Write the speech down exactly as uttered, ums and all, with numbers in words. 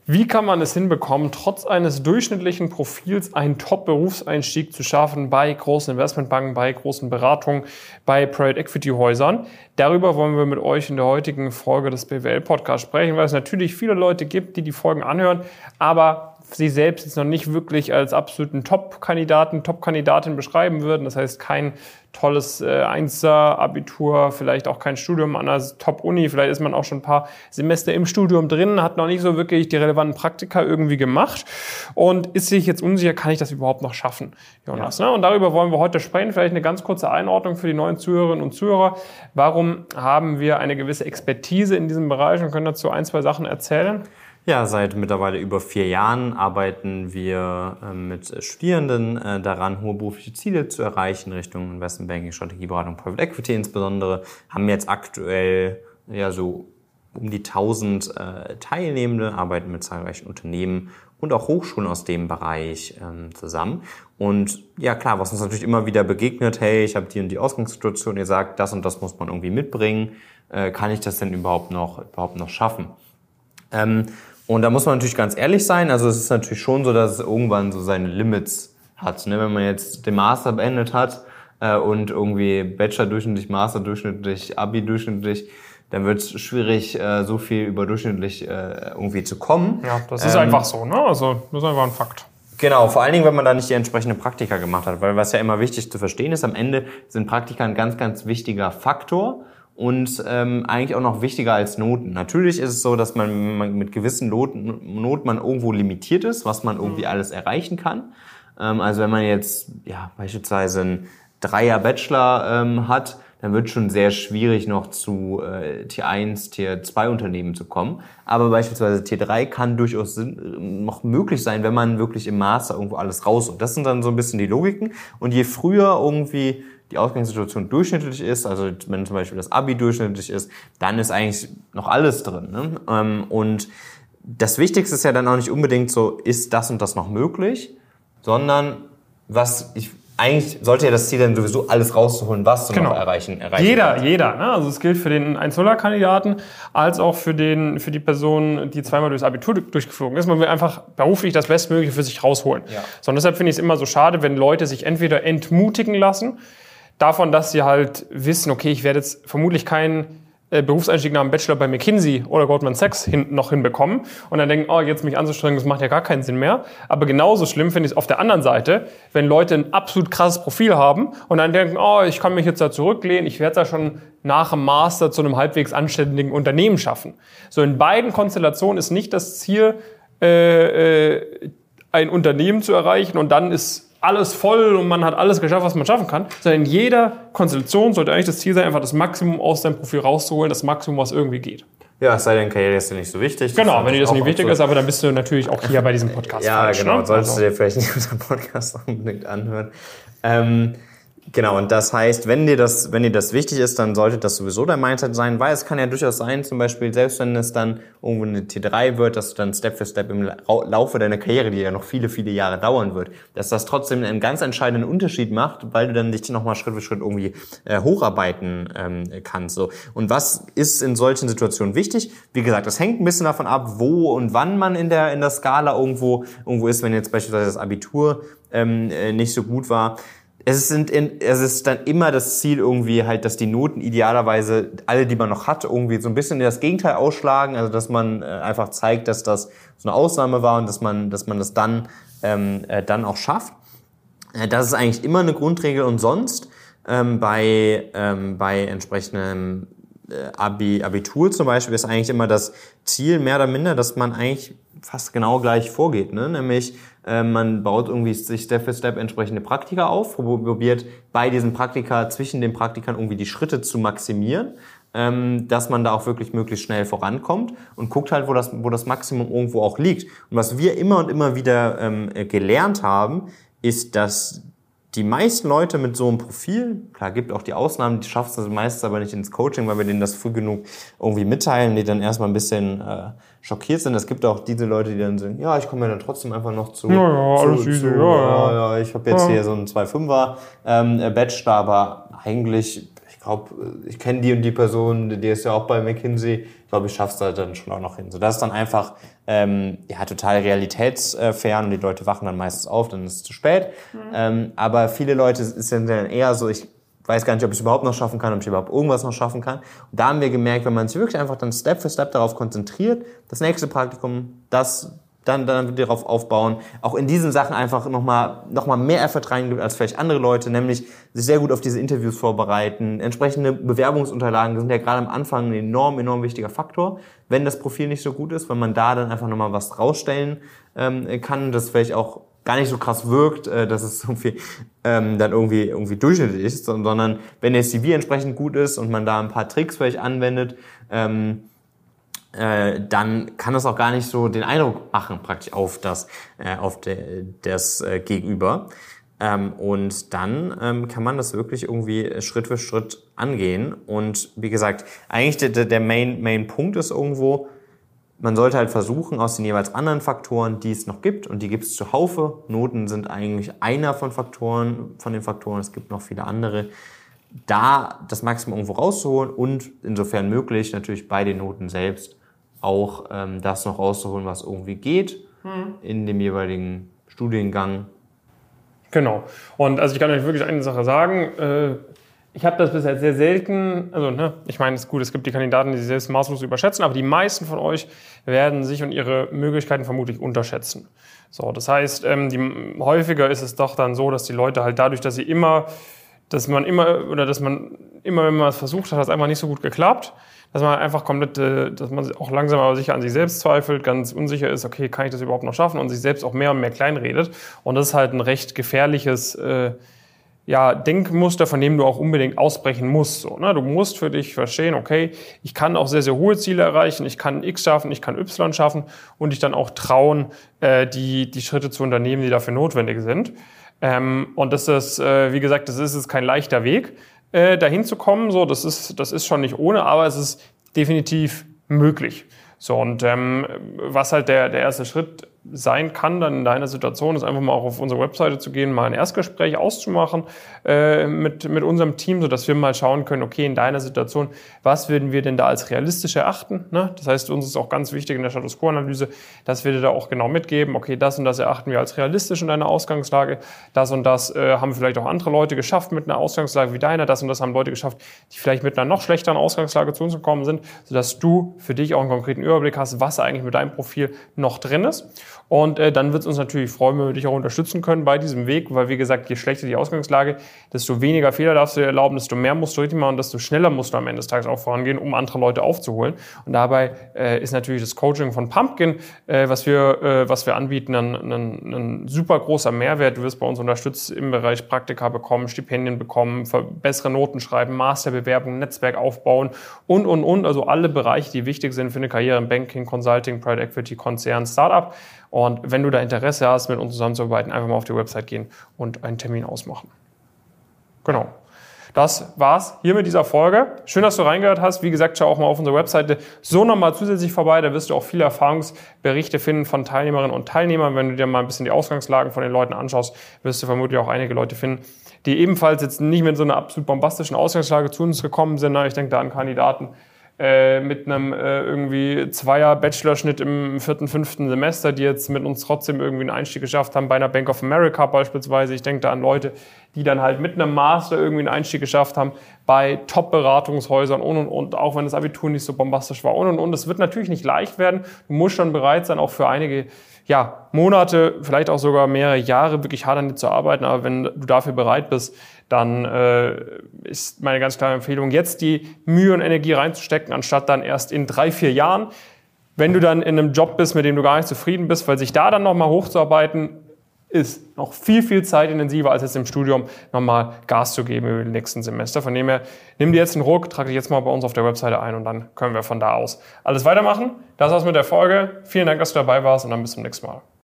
Wie kann man es hinbekommen, trotz eines durchschnittlichen Profils einen Top-Berufseinstieg zu schaffen bei großen Investmentbanken, bei großen Beratungen, bei Private-Equity-Häusern? Darüber wollen wir mit euch in der heutigen Folge des B W L-Podcasts sprechen, weil es natürlich viele Leute gibt, die die Folgen anhören, aber sie selbst jetzt noch nicht wirklich als absoluten Top-Kandidaten, Top-Kandidatin beschreiben würden. Das heißt, kein tolles äh, Einser-Abitur, vielleicht auch kein Studium an einer Top-Uni, vielleicht ist man auch schon ein paar Semester im Studium drin, hat noch nicht so wirklich die relevanten Praktika irgendwie gemacht und ist sich jetzt unsicher, kann ich das überhaupt noch schaffen, Jonas? Ja. Ne? Und darüber wollen wir heute sprechen. Vielleicht eine ganz kurze Einordnung für die neuen Zuhörerinnen und Zuhörer. Warum haben wir eine gewisse Expertise in diesem Bereich und können dazu ein, zwei Sachen erzählen? Ja, seit mittlerweile über vier Jahren arbeiten wir äh, mit Studierenden äh, daran, hohe berufliche Ziele zu erreichen, Richtung Investmentbanking, Strategieberatung, Private Equity insbesondere. Haben jetzt aktuell ja so um die tausend äh, Teilnehmende, arbeiten mit zahlreichen Unternehmen und auch Hochschulen aus dem Bereich ähm, zusammen. Und ja klar, was uns natürlich immer wieder begegnet, hey, ich habe die und die Ausgangssituation, ihr sagt, das und das muss man irgendwie mitbringen, äh, kann ich das denn überhaupt noch, überhaupt noch schaffen? Ähm, Und da muss man natürlich ganz ehrlich sein, also es ist natürlich schon so, dass es irgendwann so seine Limits hat. Ne? Wenn man jetzt den Master beendet hat äh, und irgendwie Bachelor durchschnittlich, Master durchschnittlich, Abi durchschnittlich, dann wird es schwierig, äh, so viel überdurchschnittlich äh, irgendwie zu kommen. Ja, das ist ähm, einfach so, ne? Also das ist einfach ein Fakt. Genau, vor allen Dingen, wenn man da nicht die entsprechenden Praktika gemacht hat, weil was ja immer wichtig zu verstehen ist, am Ende sind Praktika ein ganz, ganz wichtiger Faktor. Und ähm, eigentlich auch noch wichtiger als Noten. Natürlich ist es so, dass man, man mit gewissen Noten, Noten man irgendwo limitiert ist, was man irgendwie alles erreichen kann. Ähm, also wenn man jetzt ja beispielsweise einen Dreier-Bachelor ähm, hat, dann wird es schon sehr schwierig noch zu äh, Tier eins, Tier zwei Unternehmen zu kommen. Aber beispielsweise Tier drei kann durchaus sind, noch möglich sein, wenn man wirklich im Master irgendwo alles rausholt. Das sind dann so ein bisschen die Logiken. Und je früher irgendwie die Ausgangssituation durchschnittlich ist, also wenn zum Beispiel das Abi durchschnittlich ist, dann ist eigentlich noch alles drin. Ne? Und das Wichtigste ist ja dann auch nicht unbedingt so, ist das und das noch möglich, sondern was ich eigentlich sollte ja das Ziel dann sowieso alles rauszuholen, was du genau. noch erreichen, erreichen Jeder, kannst. jeder. Ne? Also es gilt für den eins null er-Kandidaten als auch für, den, für die Person, die zweimal durchs Abitur durchgeflogen ist. Man will einfach beruflich das Bestmögliche für sich rausholen. Ja. So, und deshalb finde ich es immer so schade, wenn Leute sich entweder entmutigen lassen, davon, dass sie halt wissen, okay, ich werde jetzt vermutlich keinen äh, Berufseinstieg nach dem Bachelor bei McKinsey oder Goldman Sachs hin, noch hinbekommen und dann denken, oh, jetzt mich anzustrengen, das macht ja gar keinen Sinn mehr. Aber genauso schlimm finde ich es auf der anderen Seite, wenn Leute ein absolut krasses Profil haben und dann denken, oh, ich kann mich jetzt da zurücklehnen, ich werde es ja schon nach dem Master zu einem halbwegs anständigen Unternehmen schaffen. So in beiden Konstellationen ist nicht das Ziel, äh, äh, ein Unternehmen zu erreichen und dann ist alles voll und man hat alles geschafft, was man schaffen kann, sondern in jeder Konstellation sollte eigentlich das Ziel sein, einfach das Maximum aus deinem Profil rauszuholen, das Maximum, was irgendwie geht. Ja, es sei denn, Karriere ist dir nicht so wichtig. Genau, wenn dir das nicht wichtig ist, aber dann bist du natürlich auch hier bei diesem Podcast ja, falsch. Genau, ne? solltest also. du dir vielleicht nicht unseren Podcast unbedingt anhören. Ähm, Genau, und das heißt, wenn dir das, wenn dir das wichtig ist, dann sollte das sowieso dein Mindset sein, weil es kann ja durchaus sein, zum Beispiel, selbst wenn es dann irgendwo eine T drei wird, dass du dann Step für Step im Laufe deiner Karriere, die ja noch viele, viele Jahre dauern wird, dass das trotzdem einen ganz entscheidenden Unterschied macht, weil du dann dich nochmal Schritt für Schritt irgendwie äh, hocharbeiten ähm, kannst. So. Und was ist in solchen Situationen wichtig? Wie gesagt, das hängt ein bisschen davon ab, wo und wann man in der, in der Skala irgendwo, irgendwo ist, wenn jetzt beispielsweise das Abitur ähm, nicht so gut war. Es ist, in, es ist dann immer das Ziel irgendwie halt, dass die Noten idealerweise, alle, die man noch hat, irgendwie so ein bisschen das Gegenteil ausschlagen, also dass man äh, einfach zeigt, dass das so eine Ausnahme war und dass man, dass man das dann, ähm, äh, dann auch schafft. Äh, das ist eigentlich immer eine Grundregel und sonst ähm, bei, ähm, bei entsprechendem äh, Abi, Abitur zum Beispiel ist eigentlich immer das Ziel mehr oder minder, dass man eigentlich fast genau gleich vorgeht, ne? Nämlich äh, man baut irgendwie sich Step für Step entsprechende Praktika auf, probiert bei diesen Praktika zwischen den Praktikern irgendwie die Schritte zu maximieren, ähm, dass man da auch wirklich möglichst schnell vorankommt und guckt halt, wo das, wo das Maximum irgendwo auch liegt. Und was wir immer und immer wieder ähm, gelernt haben, ist, dass die meisten Leute mit so einem Profil, klar, gibt auch die Ausnahmen, die schaffen es meistens aber nicht ins Coaching, weil wir denen das früh genug irgendwie mitteilen, die dann erstmal ein bisschen äh, schockiert sind. Es gibt auch diese Leute, die dann sagen, ja, ich komme ja dann trotzdem einfach noch zu, ja, ja, zu, alles zu, easy, zu ja, ja, ja, ich habe jetzt ja. hier so einen zwei Komma fünfer ähm, Bachelor, aber eigentlich ich glaube, ich kenne die und die Person, die ist ja auch bei McKinsey, ich glaube, ich schaffe es da dann schon auch noch hin. So, das ist dann einfach ähm, ja, total realitätsfern und die Leute wachen dann meistens auf, dann ist es zu spät. Mhm. Ähm, aber viele Leute ist dann eher so, ich weiß gar nicht, ob ich es überhaupt noch schaffen kann, ob ich überhaupt irgendwas noch schaffen kann. Und da haben wir gemerkt, wenn man sich wirklich einfach dann Step für Step darauf konzentriert, das nächste Praktikum, das dann, dann darauf aufbauen, auch in diesen Sachen einfach nochmal noch mal mehr Effort reingibt als vielleicht andere Leute, nämlich sich sehr gut auf diese Interviews vorbereiten, entsprechende Bewerbungsunterlagen sind ja gerade am Anfang ein enorm, enorm wichtiger Faktor, wenn das Profil nicht so gut ist, wenn man da dann einfach nochmal was rausstellen ähm, kann, das vielleicht auch gar nicht so krass wirkt, äh, dass es irgendwie ähm, dann irgendwie irgendwie durchschnittlich ist, sondern wenn der C V entsprechend gut ist und man da ein paar Tricks vielleicht anwendet, ähm, Äh, dann kann das auch gar nicht so den Eindruck machen praktisch auf das äh, auf de, das äh, Gegenüber ähm, und dann ähm, kann man das wirklich irgendwie Schritt für Schritt angehen und wie gesagt eigentlich der, der Main Main Punkt ist irgendwo, man sollte halt versuchen aus den jeweils anderen Faktoren, die es noch gibt und die gibt es zuhaufe. Noten sind eigentlich einer von Faktoren von den Faktoren, es gibt noch viele andere, da das Maximum irgendwo rauszuholen und insofern möglich natürlich bei den Noten selbst auch ähm, das noch rauszuholen, was irgendwie geht hm. in dem jeweiligen Studiengang. Genau. Und also ich kann euch wirklich eine Sache sagen. Äh, ich habe das bisher sehr selten, also ne, ich meine, es ist gut, es gibt die Kandidaten, die sich selbst maßlos überschätzen, aber die meisten von euch werden sich und ihre Möglichkeiten vermutlich unterschätzen. So, das heißt, ähm, die, häufiger ist es doch dann so, dass die Leute halt dadurch, dass sie immer, dass man immer, oder dass man immer, wenn man es versucht hat, hat es einfach nicht so gut geklappt, dass man einfach komplett, dass man auch langsam aber sicher an sich selbst zweifelt, ganz unsicher ist, okay, kann ich das überhaupt noch schaffen und sich selbst auch mehr und mehr kleinredet. Und das ist halt ein recht gefährliches äh, ja, Denkmuster, von dem du auch unbedingt ausbrechen musst. So, ne? Du musst für dich verstehen, okay, ich kann auch sehr, sehr hohe Ziele erreichen, ich kann X schaffen, ich kann Y schaffen und dich dann auch trauen, äh, die, die Schritte zu unternehmen, die dafür notwendig sind. Ähm, und das ist, äh, wie gesagt, das ist, ist kein leichter Weg. Äh, dahin zu kommen, so, das ist, das ist schon nicht ohne, aber es ist definitiv möglich. So, und ähm, was halt der, der erste Schritt sein kann dann in deiner Situation, ist einfach mal auch auf unsere Webseite zu gehen, mal ein Erstgespräch auszumachen äh, mit, mit unserem Team, sodass wir mal schauen können, okay, in deiner Situation, was würden wir denn da als realistisch erachten? Ne? Das heißt, uns ist auch ganz wichtig in der Status Quo-Analyse, dass wir dir da auch genau mitgeben, okay, das und das erachten wir als realistisch in deiner Ausgangslage, das und das äh, haben vielleicht auch andere Leute geschafft mit einer Ausgangslage wie deiner, das und das haben Leute geschafft, die vielleicht mit einer noch schlechteren Ausgangslage zu uns gekommen sind, sodass du für dich auch einen konkreten Überblick hast, was eigentlich mit deinem Profil noch drin ist. Und äh, dann wird es uns natürlich freuen, wenn wir dich auch unterstützen können bei diesem Weg, weil wie gesagt, je schlechter die Ausgangslage, desto weniger Fehler darfst du dir erlauben, desto mehr musst du richtig machen und desto schneller musst du am Ende des Tages auch vorangehen, um andere Leute aufzuholen. Und dabei äh, ist natürlich das Coaching von Pumpkin, äh, was wir äh, was wir anbieten, ein, ein, ein super großer Mehrwert. Du wirst bei uns unterstützt im Bereich Praktika bekommen, Stipendien bekommen, bessere Noten schreiben, Masterbewerbung, Netzwerk aufbauen und, und, und. Also alle Bereiche, die wichtig sind für eine Karriere im Banking, Consulting, Private Equity, Konzern, Startup. Und wenn du da Interesse hast, mit uns zusammenzuarbeiten, einfach mal auf die Website gehen und einen Termin ausmachen. Genau. Das war's hier mit dieser Folge. Schön, dass du reingehört hast. Wie gesagt, schau auch mal auf unserer Webseite so nochmal zusätzlich vorbei. Da wirst du auch viele Erfahrungsberichte finden von Teilnehmerinnen und Teilnehmern. Wenn du dir mal ein bisschen die Ausgangslagen von den Leuten anschaust, wirst du vermutlich auch einige Leute finden, die ebenfalls jetzt nicht mit so einer absolut bombastischen Ausgangslage zu uns gekommen sind. Ich denke da an Kandidaten mit einem äh, irgendwie Zweier-Bachelorschnitt im vierten, fünften Semester, die jetzt mit uns trotzdem irgendwie einen Einstieg geschafft haben, bei einer Bank of America beispielsweise. Ich denke da an Leute, die dann halt mit einem Master irgendwie einen Einstieg geschafft haben, bei Top-Beratungshäusern und, und, und, auch wenn das Abitur nicht so bombastisch war und, und, und. Es wird natürlich nicht leicht werden. Du musst schon bereit sein, auch für einige ja, Monate, vielleicht auch sogar mehrere Jahre wirklich hart an dir zu arbeiten. Aber wenn du dafür bereit bist, dann äh, ist meine ganz klare Empfehlung, jetzt die Mühe und Energie reinzustecken, anstatt dann erst in drei, vier Jahren, wenn du dann in einem Job bist, mit dem du gar nicht zufrieden bist, weil sich da dann nochmal hochzuarbeiten, ist noch viel, viel zeitintensiver, als jetzt im Studium nochmal Gas zu geben über die nächsten Semester. Von dem her, nimm dir jetzt einen Ruck, trag dich jetzt mal bei uns auf der Webseite ein und dann können wir von da aus alles weitermachen. Das war's mit der Folge. Vielen Dank, dass du dabei warst und dann bis zum nächsten Mal.